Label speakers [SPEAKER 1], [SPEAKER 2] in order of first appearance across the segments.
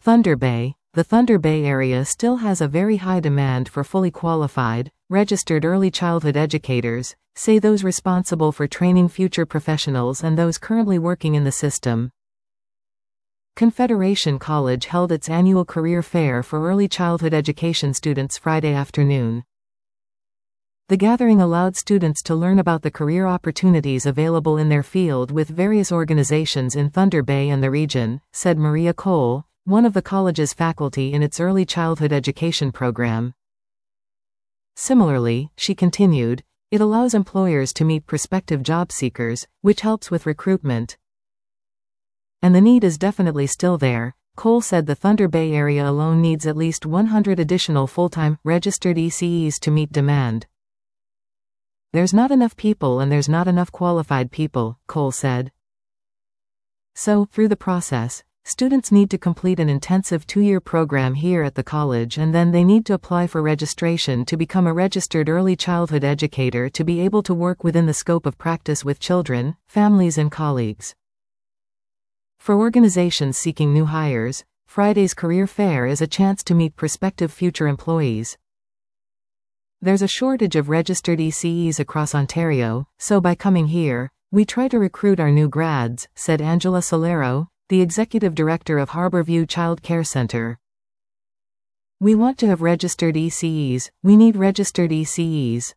[SPEAKER 1] Thunder Bay. The Thunder Bay area still has a very high demand for fully qualified, registered early childhood educators, say those responsible for training future professionals and those currently working in the system. Confederation College held its annual career fair for early childhood education students Friday afternoon. The gathering allowed students to learn about the career opportunities available in their field with various organizations in Thunder Bay and the region, said Maria Cole, one of the college's faculty in its early childhood education program. Similarly, she continued, it allows employers to meet prospective job seekers, which helps with recruitment. And the need is definitely still there. Cole said the Thunder Bay area alone needs at least 100 additional full-time, registered ECEs to meet demand. There's not enough people and there's not enough qualified people, Cole said. So, through the process, students need to complete an intensive 2-year program here at the college and then they need to apply for registration to become a registered early childhood educator to be able to work within the scope of practice with children, families and colleagues. For organizations seeking new hires, Friday's career fair is a chance to meet prospective future employees. There's a shortage of registered ECEs across Ontario, so by coming here, we try to recruit our new grads, said Angela Solero, the executive director of Harborview Child Care Center. We want to have registered ECEs, we need registered ECEs.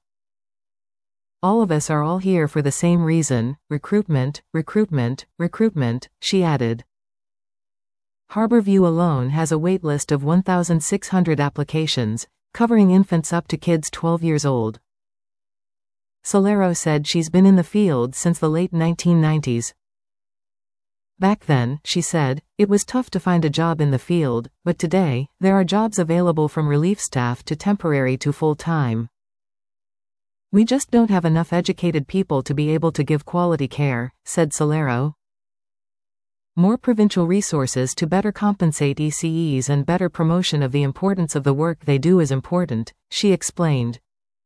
[SPEAKER 1] All of us are all here for the same reason, recruitment, recruitment, recruitment, she added. Harborview alone has a wait list of 1,600 applications, covering infants up to kids 12 years old. Solero said she's been in the field since the late 1990s. Back then, she said, it was tough to find a job in the field, but today, there are jobs available from relief staff to temporary to full-time. We just don't have enough educated people to be able to give quality care, said Solero. More provincial resources to better compensate ECEs and better promotion of the importance of the work they do is important, she explained.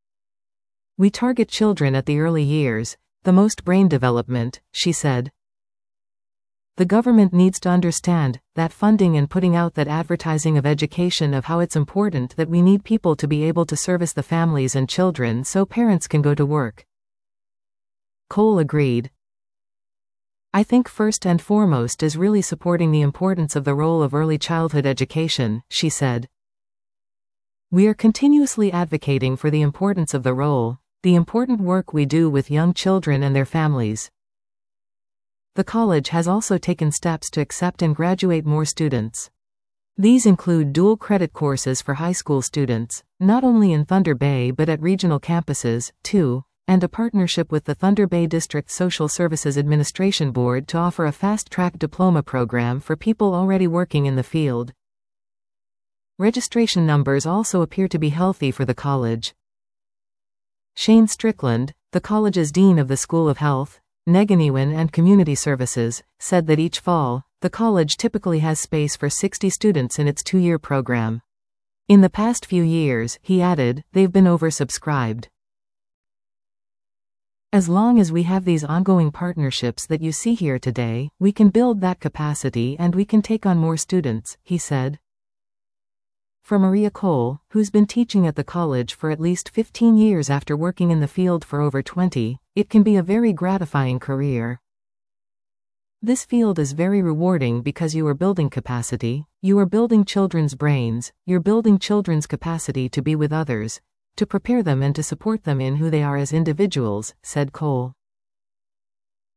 [SPEAKER 1] We target children at the early years, the most brain development, she said. The government needs to understand that funding and putting out that advertising of education of how it's important that we need people to be able to service the families and children so parents can go to work. Cole agreed. I think first and foremost is really supporting the importance of the role of early childhood education, she said. We are continuously advocating for the importance of the role, the important work we do with young children and their families. The college has also taken steps to accept and graduate more students. These include dual credit courses for high school students, not only in Thunder Bay but at regional campuses, too, and a partnership with the Thunder Bay District Social Services Administration Board to offer a fast-track diploma program for people already working in the field. Registration numbers also appear to be healthy for the college. Shane Strickland, the college's dean of the School of Health, Neganewen and Community Services, said that each fall, the college typically has space for 60 students in its 2-year program. In the past few years, he added, they've been oversubscribed. As long as we have these ongoing partnerships that you see here today, we can build that capacity and we can take on more students, he said. For Maria Cole, who's been teaching at the college for at least 15 years after working in the field for over 20, it can be a very gratifying career. This field is very rewarding because you are building capacity, you are building children's brains, you're building children's capacity to be with others, to prepare them and to support them in who they are as individuals, said Cole.